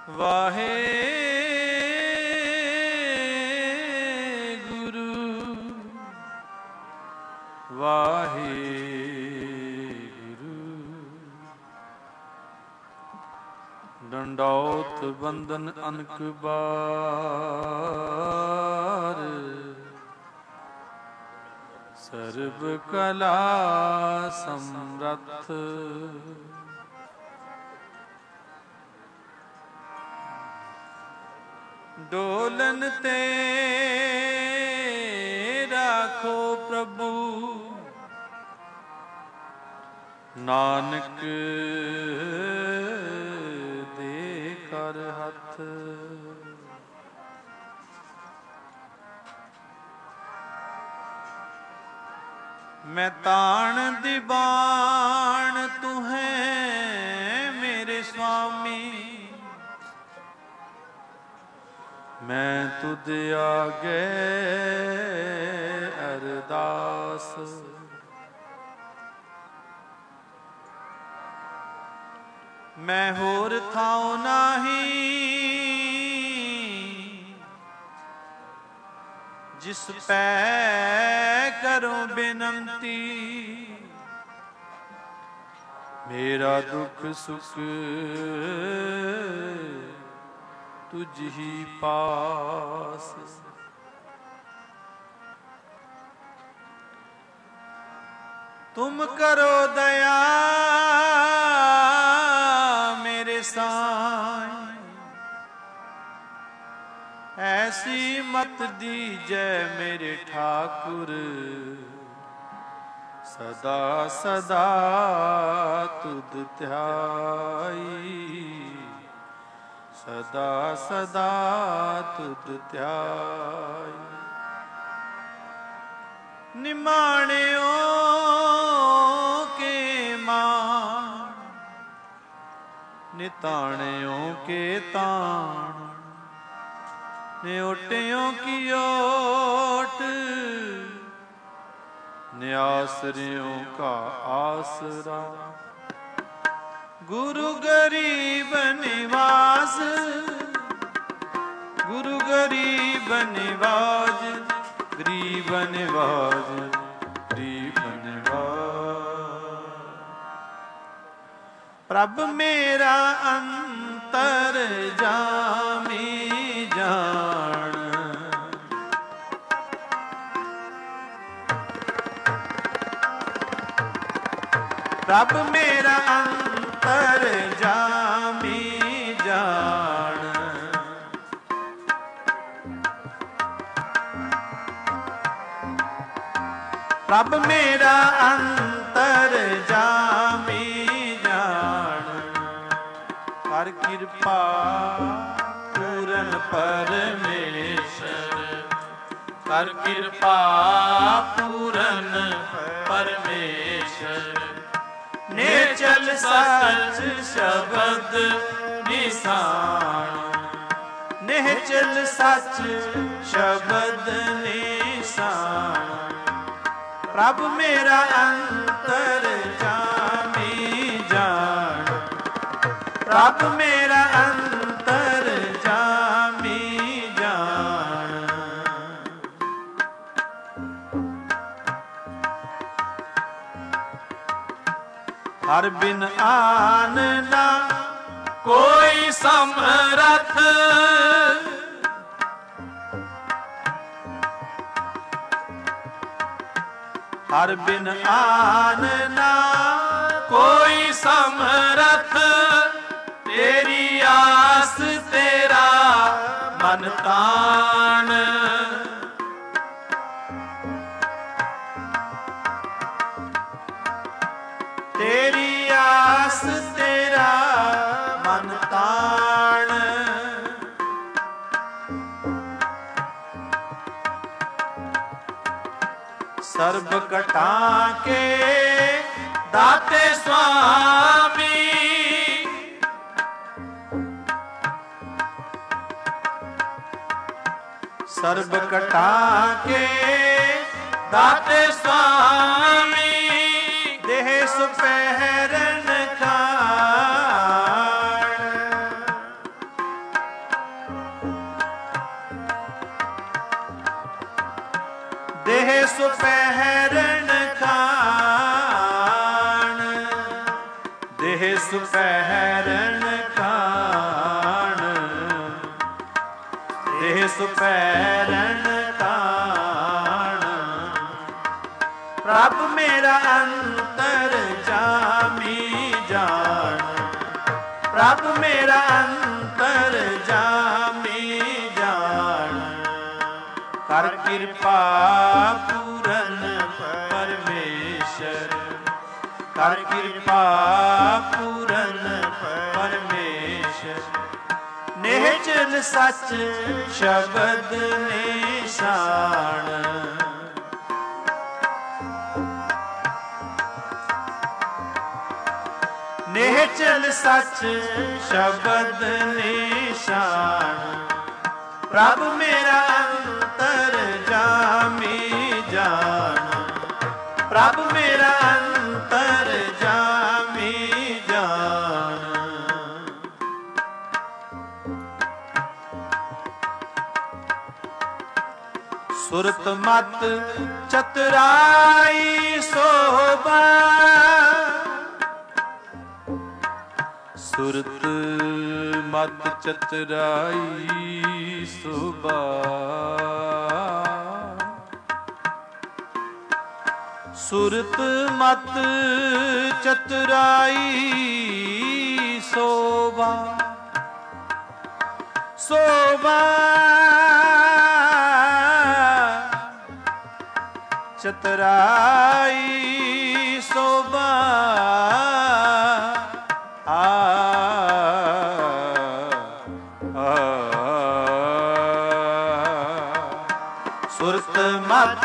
ਵਾਹਿਗੁਰੂ ਵਾਹਿਗੁਰੂ। ਡੰਡੌਤ ਬੰਦਨ ਅਨਕ ਬਾਰ, ਸਰਬ ਕਲਾ ਸਮਰੱਥ। ਡੋਲਨ ਤੇ ਰਾਖੋ ਪ੍ਰਭੂ, ਨਾਨਕ ਦੇ ਕਰ ਹੱਥ। ਮੈਂ ਤਾਣ ਦੀਵਾਨ ਤੂੰ ਹੈ ਮੇਰੇ ਸੁਆਮੀ, ਮੈਂ ਤੁਧ ਆਗੇ ਅਰਦਾਸ। ਮੈਂ ਹੋਰ ਥਾਉ ਨਾਹੀ, ਜਿਸ ਪੈ ਕਰੂੰ ਬੇਨੰਤੀ। ਮੇਰਾ ਦੁੱਖ ਸੁਖ ਤੁਝ ਹੀ ਪਾਸ। ਤੁਮ ਕਰੋ ਦਇਆ ਮੇਰੇ ਸਾਈਂ, ਐਸੀ ਮਤ ਦੀਜੈ ਮੇਰੇ ਠਾਕੁਰ। ਸਦਾ ਸਦਾ ਤੁਧ ਧਿਆਈ, ਸਦਾ ਸਦਾ ਤੁਧ ਧਿਆਈ। ਨਿਮਾਣਿਓ ਕੇ ਮਾਣ, ਨਿਤਾਣਿਓ ਕੇ ਤਾਣ। ਨਿਓਟਿਓ ਕੀ ਓਟ, ਨਿਆਸਰਿਓ ਕਾ ਆਸਰਾ। ਗੁਰੂ ਗਰੀਬ ਨਿਵਾਸ, ਗੁਰੂ ਗਰੀਬ ਨਿਵਾਜ। ਗਰੀਬ ਨਿਵਾਜ, ਗਰੀਬ ਨਿਵਾਜ। ਪ੍ਰਭ ਮੇਰਾ ਅੰਤਰ ਜਾਮੀ ਜਾਣ, ਪ੍ਰਭ ਮੇਰਾ ਅੰਤਰ ਜਾਮੀ ਜਾਣ। ਪ੍ਰਭ ਮੇਰਾ ਅੰਤਰ ਜਾਮੀ ਜਾਣ। ਹਰ ਕਿਰਪਾ ਪੂਰਨ ਪਰਮੇਸ਼ਰ, ਹਰ ਕਿਰਪਾ ਪੂਰਨ ਪਰਮੇਸ਼ਰ। ਨਿਚਲ ਸਚ ਸ਼ਬਦ ਨਿਸਾਨ, ਨਿਚਲ ਸਚ ਸ਼ਬਦ ਨਿਸਾਨ। ਪ੍ਰਭ ਮੇਰਾ ਅੰਤਰ ਜਾਮੀ ਜਾਣ, ਪ੍ਰਭ ਮੇਰਾ ਅੰਤਰ ਜਾਮੀ ਜਾਣ। ਹਰ ਬਿਨ ਆਨ ਨਾ ਕੋਈ ਸਮਰੱਥ, ਹਰ ਬਿਨ ਆਨ ਨਾ ਕੋਈ ਸਮਰੱਥ। ਤੇਰੀ ਆਸ ਤੇਰਾ ਮਨ ਤਾਣ, ਤੇਰੀ ਆਸ ਤੇਰਾ ਮਨ ਤਾਣ। ਸਰਬ ਘਟਾ ਕੇ ਦਾਤੇ ਸੁਆਮੀ, ਸਰਬ ਘਟਾ ਕੇ ਦਾਤੇ ਸੁਆਮੀ। ਦੇਹ ਸੁਪਹਿਰਨ ਖਾਣ, ਸੁਪਹਿਰਨ ਖਾਣ, ਦੇਹ ਸੁਪਹਿਰਨ ਖਾਣ, ਦੇਹ ਸੁਪਹਿਰਨ ਖਾਣ। ਪ੍ਰਭ ਮੇਰਾ ਅੰਤਰ ਜਾਮੀ ਜਾਣ, ਪ੍ਰਭ ਮੇਰਾ ਅੰਤਰ ਜਾਮੀ ਜਾਣ। ਕਰ ਕਿਰਪਾ ਪੂਰਨ ਪਰਮੇਸ਼ਰ, ਕਰ ਕਿਰਪਾ ਪੂਰਨ ਪਰਮੇਸ਼ਰ। ਨਿਹਚਲ ਸੱਚ ਸ਼ਬਦ ਨਿਸ਼ਾਨ, ਨਿਹਚਲ ਸੱਚ ਸ਼ਬਦ ਨਿਸ਼ਾਨ। ਪ੍ਰਭ ਮੇਰਾ ਅੰਤਰ ਜਾਮੀ ਜਾਣ, ਪ੍ਰਭ ਮੇਰਾ ਅੰਤਰ ਜਾਮੀ ਜਾਣ। ਸੁਰਤ ਮਤ ਚਤੁਰਾਈ ਸੋਭਾ, ਸੁਰਤ ਮਤ ਚਤੁਰਾਈ ਸੋਭਾ। ਸੁਰਤ ਮਤ ਚਤੁਰਾਈ ਸੋਭਾ, ਸੋਭਾ ਚਤੁਰਾਈ ਸੋਭਾ। ਸੁਰਤ ਮਤ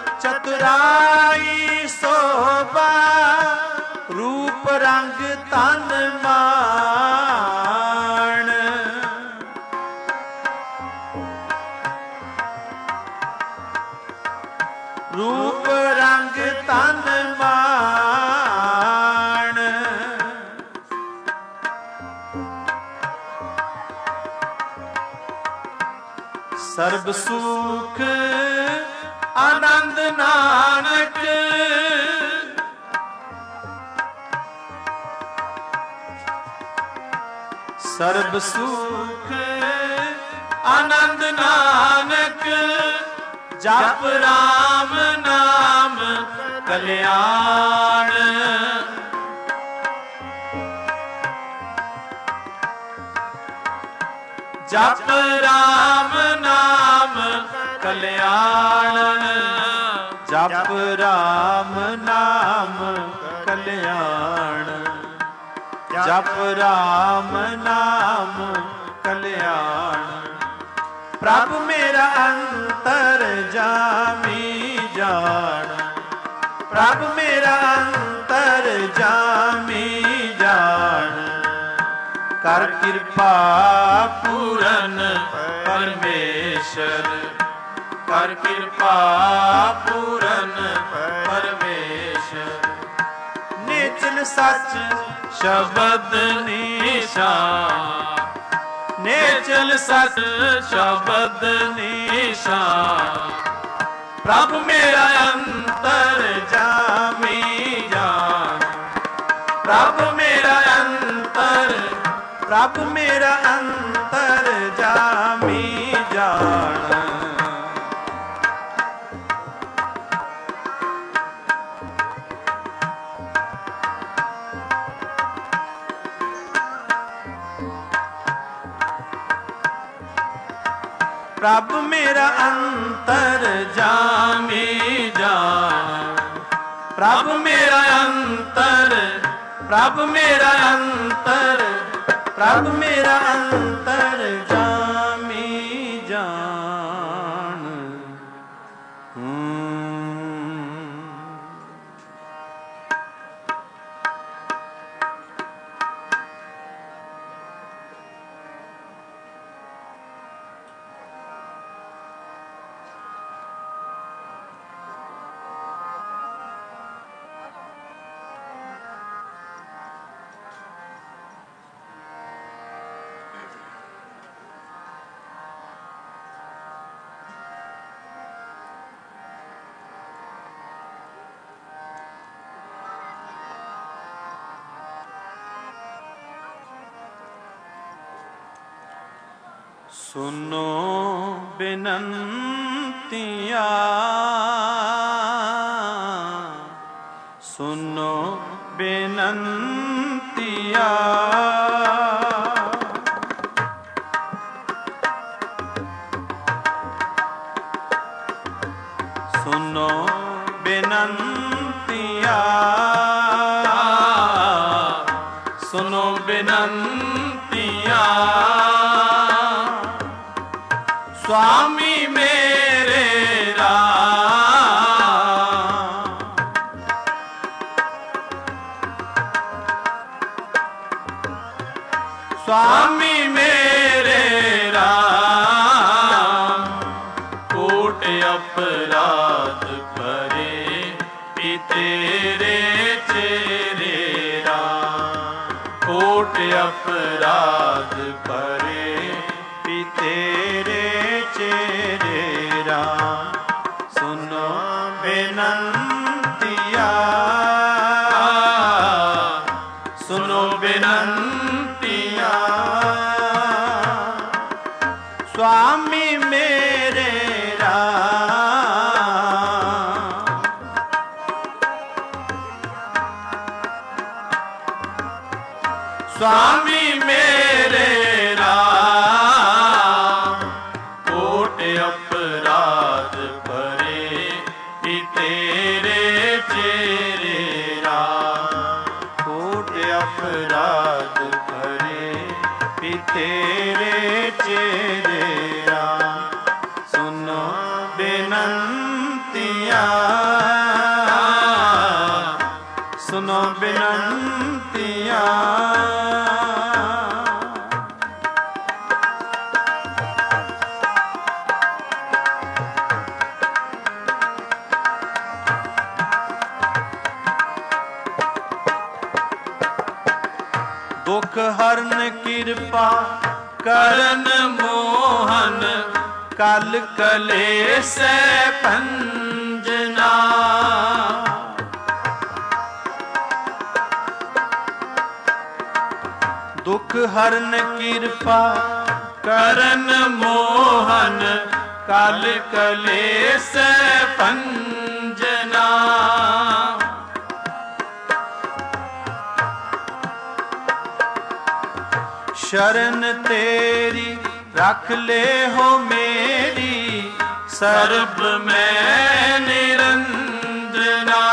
ਚਤੁਰਾਈ ਸੋਭਾ, ਰੂਪ ਰੰਗ ਤਨ ਮਾਣ। ਰੂਪ ਰੰਗ ਤਨ ਮਾਣ। ਸਰਬ ਸੁਖ ਆਨੰਦ ਨਾਨਕ, ਸਰਬ ਸੁਖ ਆਨੰਦ ਨਾਨਕ। ਜਪ ਰਾਮ ਨਾਮ ਕਲਿਆਣ, ਜਪ ਰਾਮ ਨਾਮ ਕਲਿਆਣ। ਜਪ ਰਾਮ ਨਾਮ ਕਲਿਆਣ, ਜਪ ਰਾਮ ਨਾਮ ਕਲਿਆਣ। ਪ੍ਰਭ ਮੇਰਾ ਅੰਤਰ ਜਾਮੀ ਜਾਣ, ਪ੍ਰਭ ਮੇਰਾ ਅੰਤਰ ਜਾਮੀ ਜਾਣ। ਕਰ ਕਿਰਪਾ ਪੂਰਨ ਪਰਮੇਸ਼ਰ, ਕਰ ਕਿਰਪਾ ਪੂਰਨ ਪਰਮੇਸ਼ਰ। ਨਿਚਲ ਸੱਚ ਸ਼ਬਦ ਨਿਸ਼ਾਨ, ਨਿਚਲ ਸੱਚ ਸ਼ਬਦ ਨਿਸ਼ਾਨ। ਪ੍ਰਭ ਮੇਰਾ ਅੰਤਰ ਜਾਮੀ ਜਾਣ, ਪ੍ਰਭ ਮੇਰਾ ਅੰਤਰ, ਪ੍ਰਭ ਮੇਰਾ ਅੰਤਰ ਜਾਮੀ ਜਾਣ। ਪ੍ਰਭ ਮੇਰਾ ਅੰਤਰ ਜਾਮੀ ਜਾਣ, ਪ੍ਰਭ ਮੇਰਾ ਅੰਤਰ, ਪ੍ਰਭ ਮੇਰਾ ਅੰਤਰ, ਪ੍ਰਭ ਮੇਰਾ ਅੰਤਰ ਜਾਮੀ ਜਾਣ। सुनो बिनंतिया, सुनो बिनंतिया। सुनो बिनंतिया, सुनो बिनंतिया। स्वामी मेरे राम, स्वामी मेरे राम। कोट अपराध करे भी तेरे चेरे राम। कोट अपराध करे भी तेरे चेरे राम। सुनो बिनंतिया, सुनो बिनंतिया। स्वामी मेरे राम, स्वामी मेरे राम। कोट अपराध करे भी तेरे चेरे राम। कोट अपराध करे भी तेरे चेरे राम। सुनो बिनंतिया, सुनो बिनंतिया। दुख हरन कृपा करन मोहन। कल कलेस भंजना, दुख हरन कृपा करन मोहन। कल कलेस भंजना, शरण तेरी रख ले हो मेरी। सर्ब में निरंजना,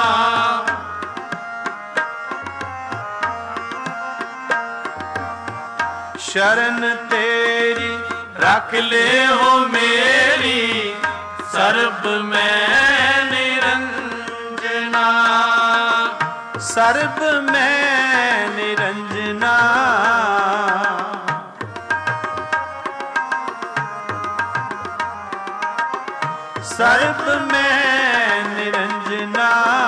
शरण तेरी रख ले हो मेरी। सर्ब में निरंजना, सर्ब में निरंजना। सर्ब में निरंजना।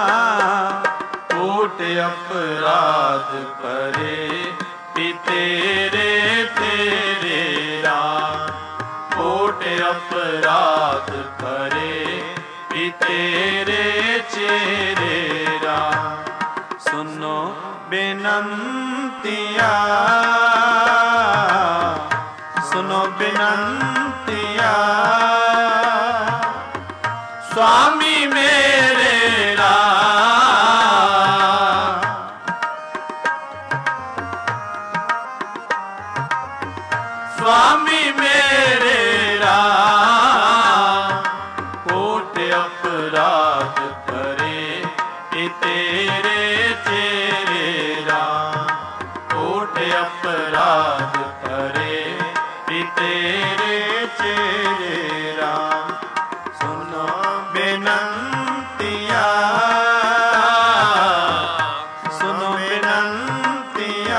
कोट अपराध करे भी तेरे तेरे राम। कोट अपराध करे भी तेरे चेरे राम। सुनो बिनंतिया, सुनो बिनंतिया। स्वामी मेरे राम, स्वामी मेरे राम। कोट अपराध करे भी तेरे चेरे राम। कोट अपराध करे भी तेरे चेरे राम। सुनो बिनंतिया, सुनो बिनंतिया।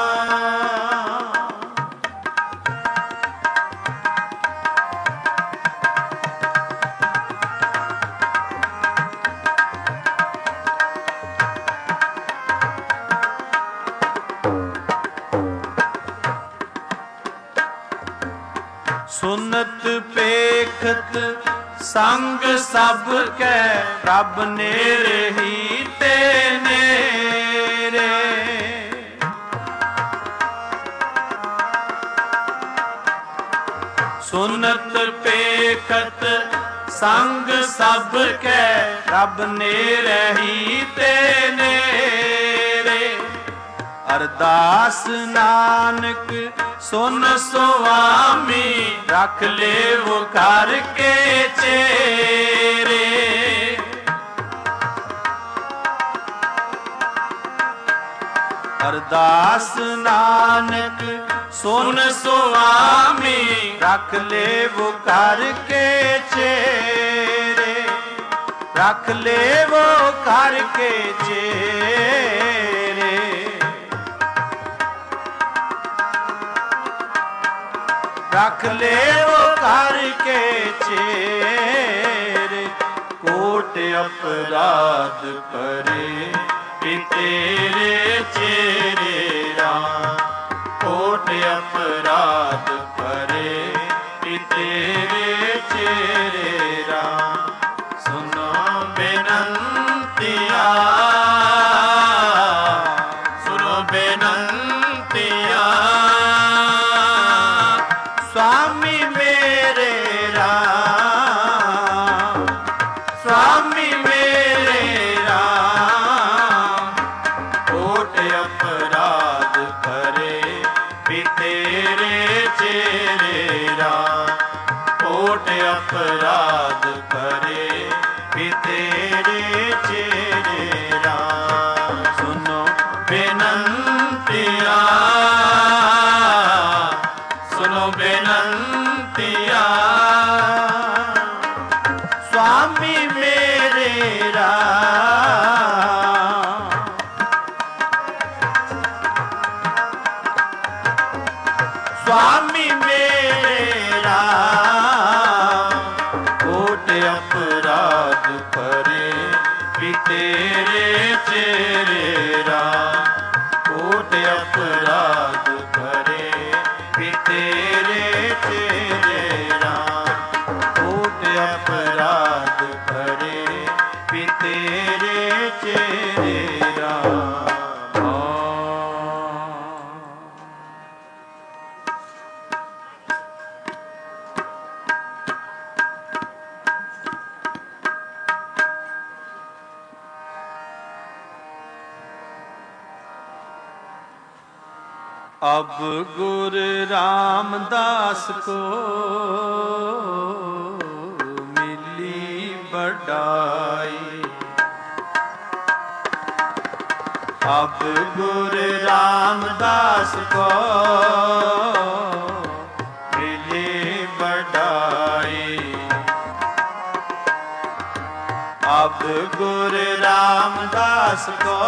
सुनत पेखत संग सब कै रब नेरे ही ते नेरे। पेखत संग सब कै रब नेरही ते नेरे। अरदास नानक सुन सुआमी रख ले वो घर के चेरे। अरदास नानक सुन सुआमी रख ले वो घर के चेरे। रख ले वो घर के चेरे। रख ले वो घर के चेरे। कोट अपराध करे तेरे चेरे राम। कोट अपराध करे तेरे चेरे राम। सुनो बेनंतिया सुनो बेनंतिया स्वामी मेरे राम। स्वामी मेरे राम। कोट अपराध करे भी तेरे चेरे राम। कोट अपराध करे भी तेरे चेरे राम। सुनो बेनंतिया सुनो बेनंतिया स्वामी मेरे राम। स्वामी मेरे राम। कोट अपराध करे भी तेरे चेरे राम। कोट अपराध करे भी तेरे चेरे राम। कोट अपराध करे भी तेरे चेरे राम। अब गुरु रामदास को मिली बढ़ाई। अब गुरु रामदास को मिली बढ़ाई। अब गुरु रामदास को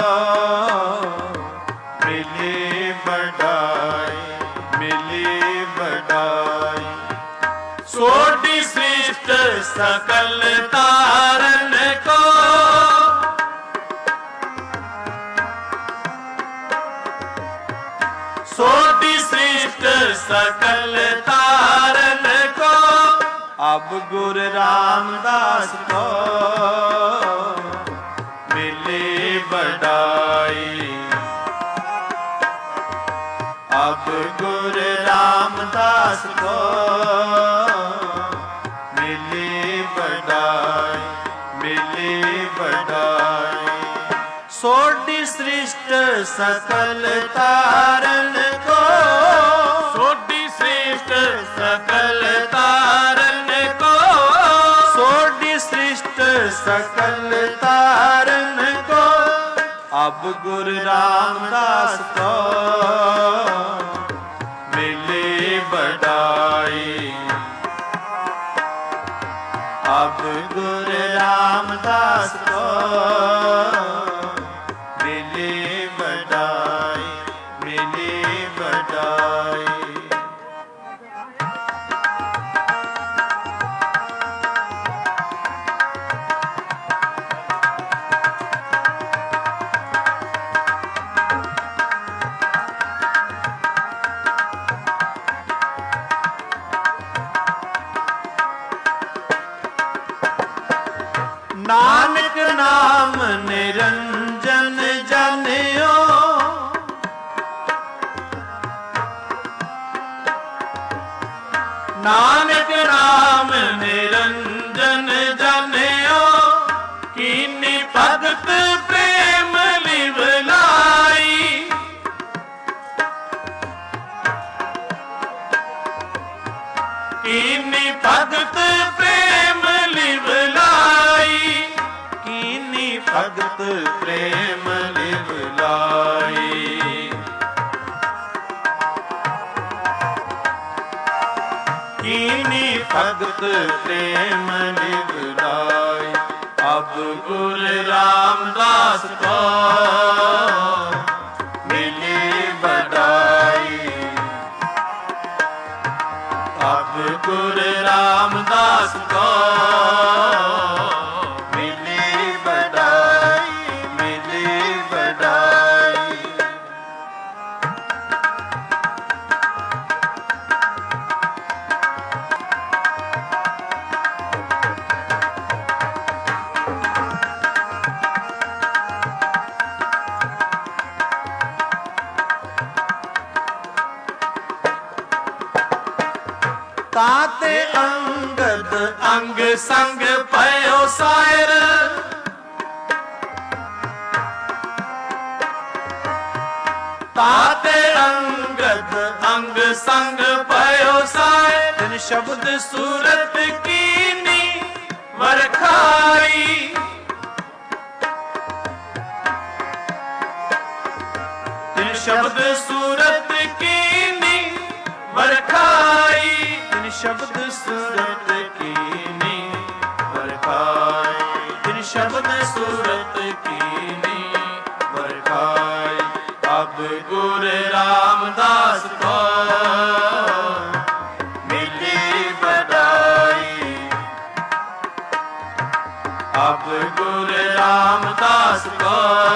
मिली बढ़ाई। मिली बढ़ाई। सोटी सृष्ट सकल तारन को सोटी सृष्ट सकल तारन को अब गुरु रामदास को मिली बढ़ाई। अब गुरु रामदास को मिली बढ़ाई। मिली बढ़ाई। सोटी सृष्ट सकल तारन को सोटी सृष्ट सकल तारन को सोटी सृष्ट सकल तारन को अब गुरु रामदास को मिली बढ़ाई। अब गुरु रामदास को मिली बढ़ाई। मिली बढ़ाई। नानक नाम भगत प्रेम लिवलाई कीनी भगत प्रेम लिवलाई कीनी भगत प्रेम लिवलाई कीनी भगत प्रेम लिवलाई अब गुरु रामदास को मिली बड़ाई अब गुरु रामदास को मिली बड़ाई मिली बड़ाई ताते अंगद अंग संग पयो सायर ताते अंगद अंग संग पयो सायर तिन शब्द सूरत कीनी वरखाई तिन शब्द सूरत कीनी वरखाई शब्द सूरत कीनी वरखाई तिन शब्द सूरत कीनी वरखाई अब गुरु रामदास को मिली बड़ाई अब गुरु रामदास को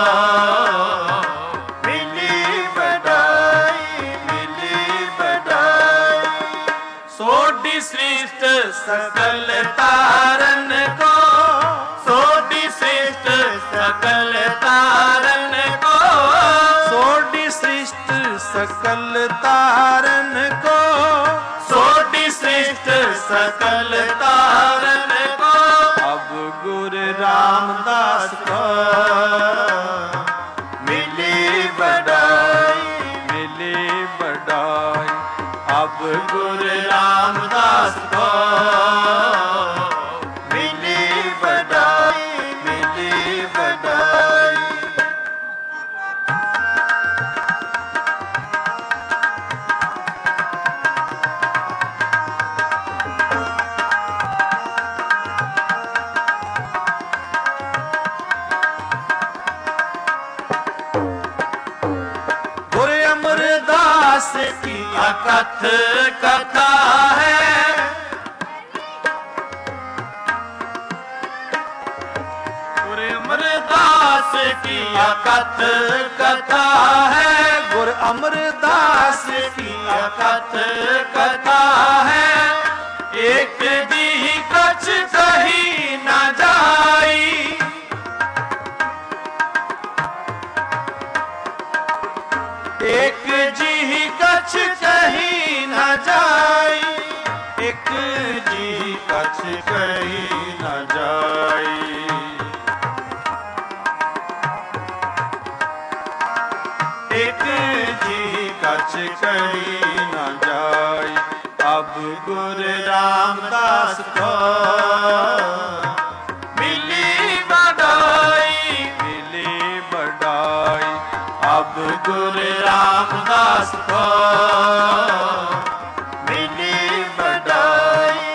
श्रेष्ठ सकल तारन को सोडी श्रेष्ठ सकल तारन को सोडी श्रेष्ठ सकल तारन को सोडी श्रेष्ठ सकल तारन को अब गुरु रामदास को मिली बड़ाई अब गुरु रामदास को मिली बड़ाई मिली बड़ाई गुरु अमरदास की अकथ कथा है गुरु अमरदास की अकथ कथा है गुरु अमरदास की अकथ कथा है एक दी कछ कही न जाई एक जी कछ कही न जाई एक जी कछ कही न जाई एक जी कछ कही न जाई अब गुरु रामदास को मिली बड़ाई अब गुरु रामदास को मिली बड़ाई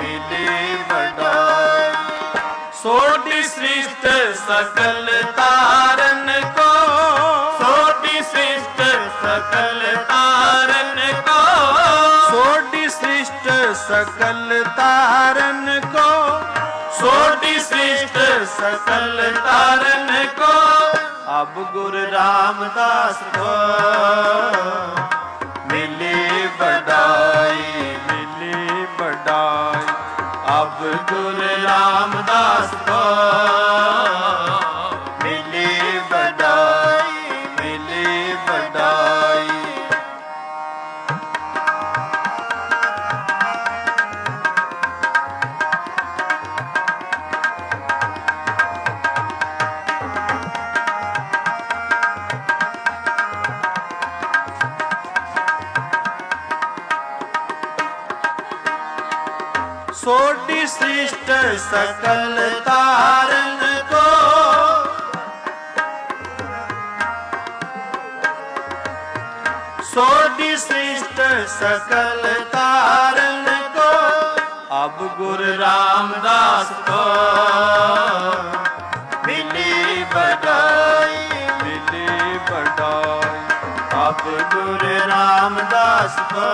सोडी श्रेष्ठ सकल तारन को सोडी श्रेष्ठ सकल तारन को सोडी श्रेष्ठ सकल तारन को सोडी श्रेष्ठ सकल तारन को अब गुरु रामदास को मिली बड़ाई अब गुरु रामदास को मिली बड़ाई सृष्ट सकल तारन को, सोडी सृष्ट सकल तारन को, अब गुरु रामदास को मिली बड़ाई, मिली बड़ाई। अब गुरु रामदास को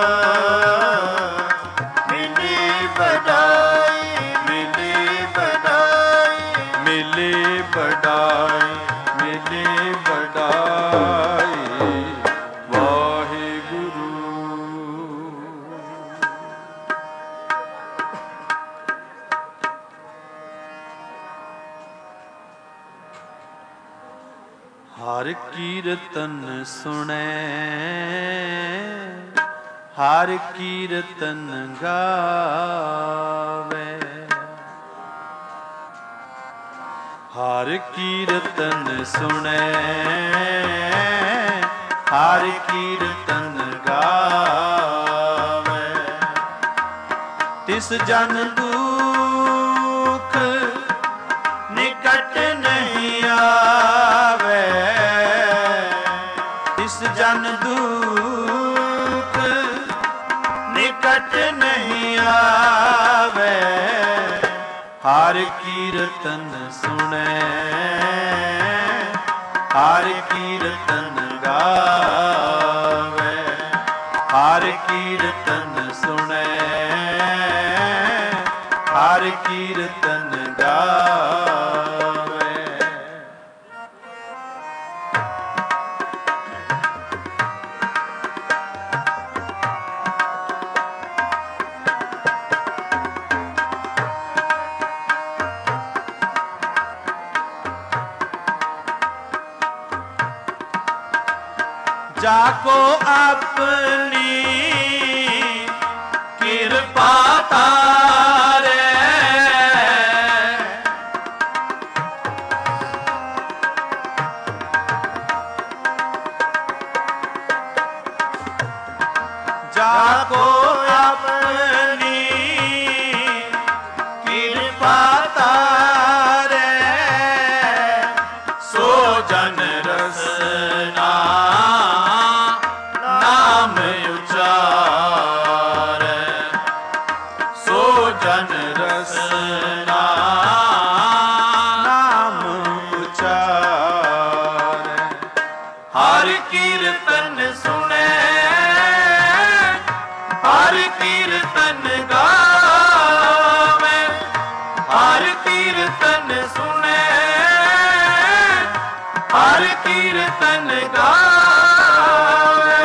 मिली बड़ाई, मिली बड़ाई, मिली बड़ाई, मिली बड़ाई। हर कीर्तन सुने, हर कीर्तन गावे, हर कीर्तन सुने, हर कीर्तन गावे। तिस जन दुख निकट नहीं आवे, तिस जन दुख निकट नहीं आवे। हर कीर्तन सुने, हर कीर्तन गावे, हर कीर्तन सुने, हर कीर्तन गावे। जाको अपनी कृपा तारे, जाको अपनी कृपा तारे, सो जन रसना नाम उचारे, सो जन रसना नाम उचारे। हर कीर्तन सुने, हर कीर्तन गावे, हर कीर्तन सुने, हर कीर्तन गावे।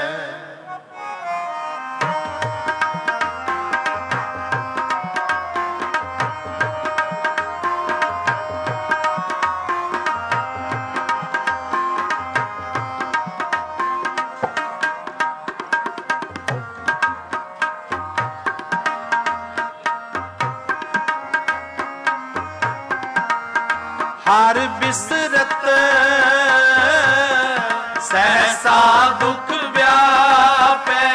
हर बिसरत सहसा दुख व्यापे,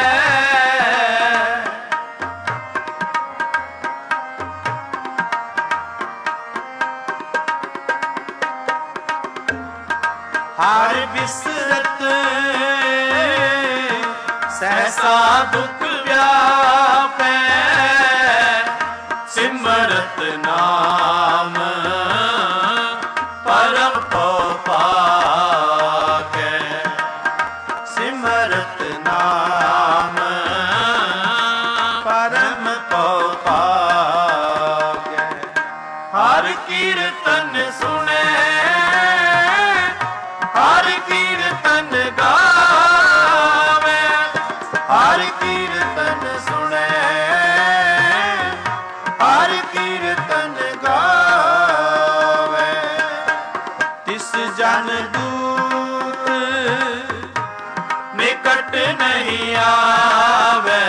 हर बिसरत सहसा दुख व्यापे। सिमरत नाम परम पाके, सिमरत नाम परम पाके। हर कीर्तन सुने, हर कीर्तन गावे, हर कीर्तन सुने, हर कीर्तन गावे। तिस जन दूत निकट नहीं आवे,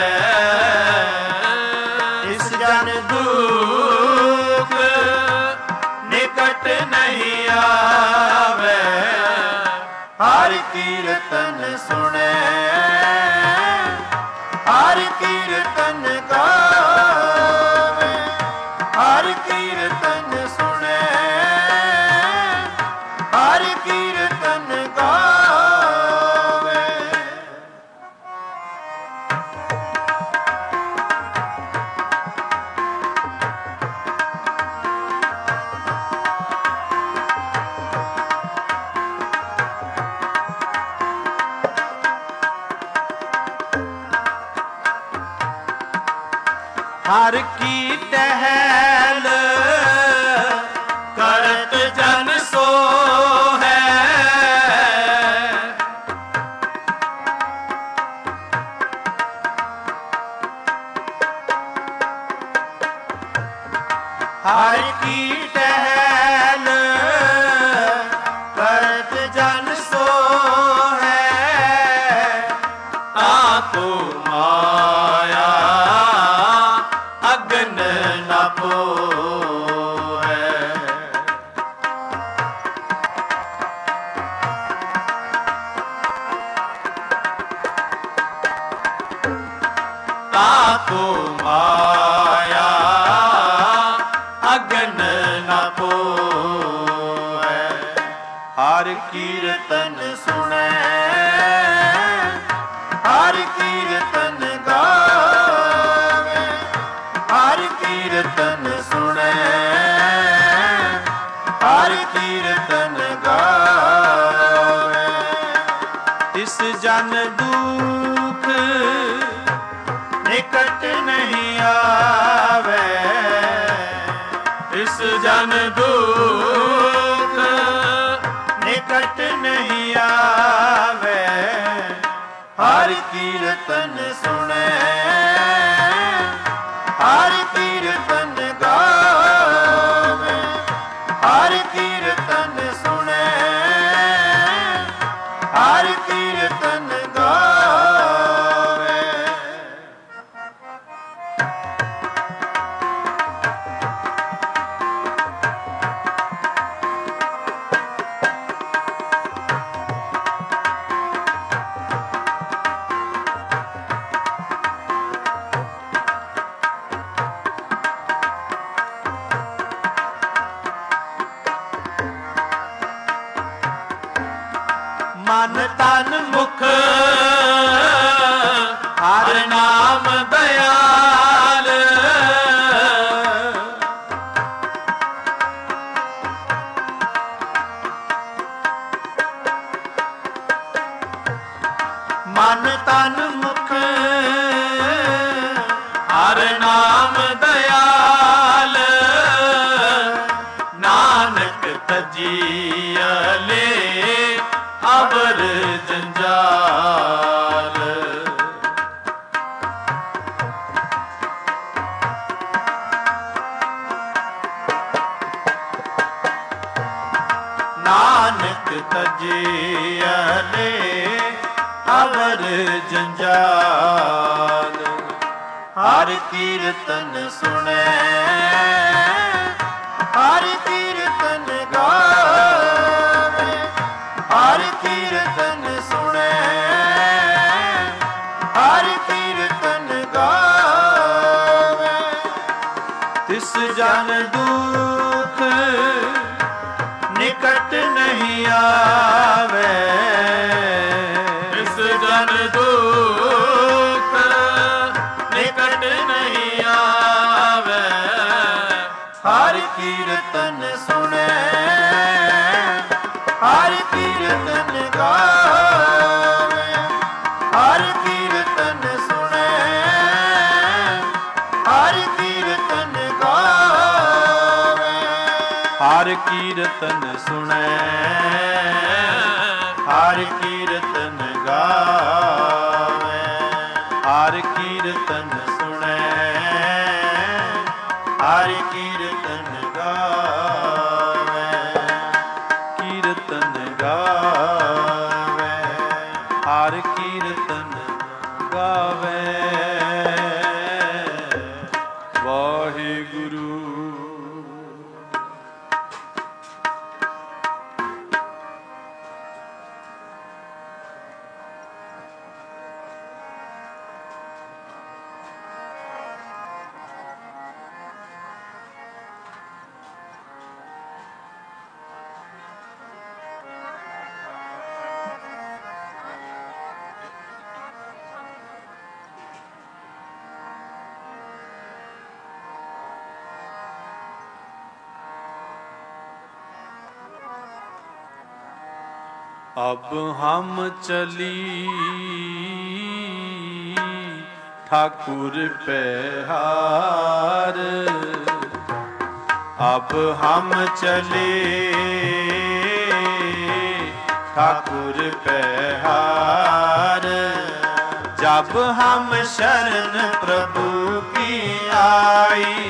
तिस जन दूत निकट नहीं आवे। हर कीर्तन सुने, हर कीर्तन गावे, ਹਰ ਕੀਰਤਨ ਗਾਵੇ। ਹਰ ਕੀ ਟਹਿਲ ਕਰਤ ਜਨ ਸੋ ਹੈ। ਹਰ ਕੀ ਟਹਿਲ ਕਰਤ ਜਨ ਸੋ ਹੈ। ਤਾਕੋ ਮਾਇਆ ਅਗਨ ਨ ਪੋਹੈ। ਤਾਕੋ ਮਾਇਆ ਅਗਨ ਨ ਪੋਹੈ। ਹਰ ਕੀਰਤਨ ਸੁਣੈ ਹਰ ਕੀਰਤਨ ਗਾਵੇ। ਹਰ ਕੀਰਤਨ ਸੁਣੈ ਹਰ ਕੀਰਤਨ ਗਾਵੇ। ਇਸ ਜਨ ਦੁਖ ਨਿਕਟ ਨਹੀਂ ਆਵੇ। ਇਸ ਜਨ ਦੁਖ ਨਿਕਟ ਨਹੀਂ ਆਵੇ। ਹਰ ਕੀਰਤਨ ਸੁਣੈ ਹਰ ਕੀਰਤਨ ਗਾਵੇ। ਹਰ ਕੀਰਤਨ ਸੁਣੈ ਹਰ ਕੀਰਤਨ ਗਾਵੇ। ਮਨ ਤਨ ਮੁਖ ਹਰ ਨਾਮ ਦਇਆਲ। ਮਨ ਤਨ ਮੁਖ ਹਰ ਨਾਮ ਦਇਆਲ। ਨਾਨਕ ਤਜੀਅਲੇ ਅਵਰ ਜੰਜਾਲ। ਨਾਨਕ ਤਜੀਅਲੇ ਅਵਰ ਜੰਜਾਲ। ਹਰ ਕੀਰਤਨ ਸੁਣੈ ਹਰ ਕੀਰਤਨ ਗਾਵੇ। ਹਰ ਕੀਰਤਨ ਸੁਣੈ ਹਰ ਕੀਰਤਨ ਗਾਵੇ। ਤਿਸ ਜਨ ਦੁਖ ਨਿਕਟ ਨਹੀਂ ਆਵੇ। ਤਿਸ ਜਨ ਦੁਖ ਨਿਕਟ ਨਹੀਂ ਆਵੇ। ਹਰ ਕੀਰਤਨ ਸੁਣੈ ਹਰ ਕੀਰਤਨ ਗਾਵੇ। ਹਰ ਕੀਰਤਨ ਸੁਣੈ ਹਰ ਕੀਰਤਨ ਗਾਵੇ। ਹਰ ਕੀਰਤਨ ਸੁਣੈ ਹਰ ਕੀਰਤਨ ਗਾਵੇ। ਹਰ ਕੀਰਤਨ ਸੁਣੈ ਹਰ ਕੀਰਤਨ ਗਾਵੇ। ਕੀਰਤਨ ਗਾਵੇ ਹਰ ਕੀਰਤਨ ਗਾਵੇ। ਵਾਹਿਗੁਰੂ। अब हम चली ठाकुर पहार, अब हम चले ठाकुर पहार। जब हम शरण प्रभु की आई,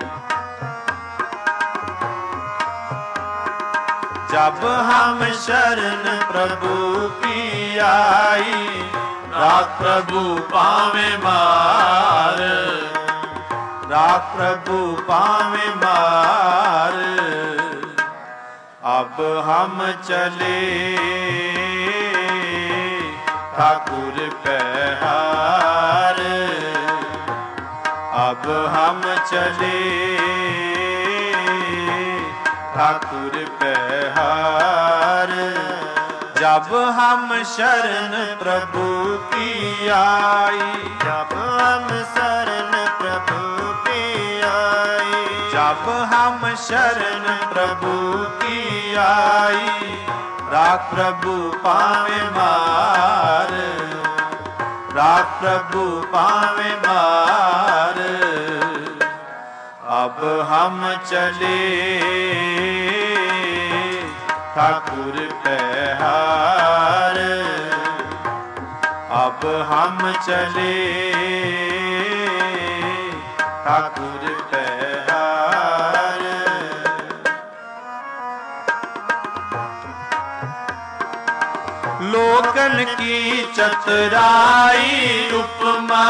जब हम शरण प्रभु की आई, राख प्रभु पावे मार, राख प्रभु पावे मार। अब हम चले ठाकुर पहार, अब हम चले ठाकुर पहार। जब हम शरण प्रभु की आई, जब हम शरण प्रभु की आई, जब हम शरण प्रभु की आई, राख प्रभु पावे मार, राख प्रभु पावे मार। अब हम चले ठाकुर पहार, अब हम चले ठाकुर पहार। लोकन की चतुराई उपमा,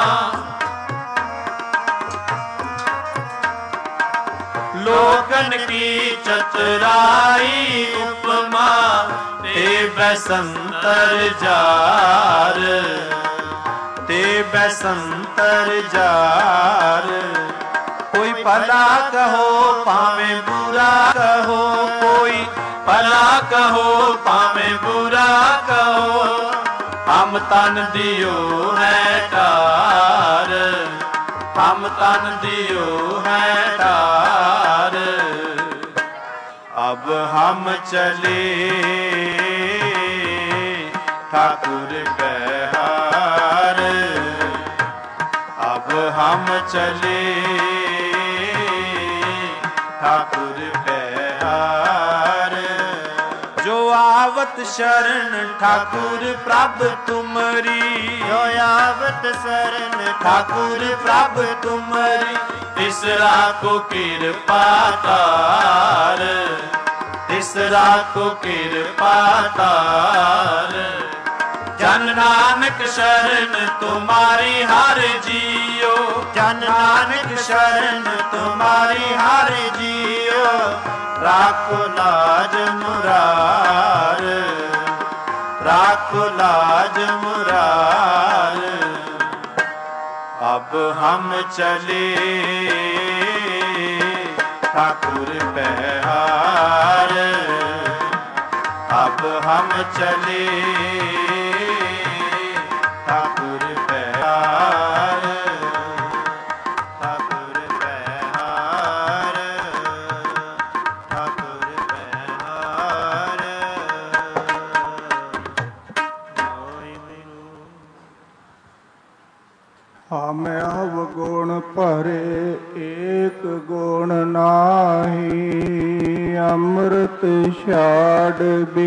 लोकन की चतुराई उपमा, ते बसंतर जार, ते बसंतर जार। कोई भला कहो पावे बुरा कहो, कोई भला कहो पावे बुरा कहो, हम तन दियो है तार, हम तन दियो है तार। अब हम चले ठाकुर पहार, अब हम चले ठाकुर पहार। जो आवत शरण ठाकुर प्रभ तुमरी, जो आवत शरण ठाकुर प्रभ तुमरी, तीसरा को कृपा तार, तीसरा को कृपा तार। जन नानक शरण तुम्हारी हर जियो, जन नानक शरण तुम्हारी हर जियो, राखो लाज मुरार, राखो लाज मुरार। अब हम चले ठाकुर पहार, अब हम चले ठाकुर पहार, ठाकुर पहार, ठाकुर पहार। हम अवगुण भरे एक गुण नाही, अमृत छाड़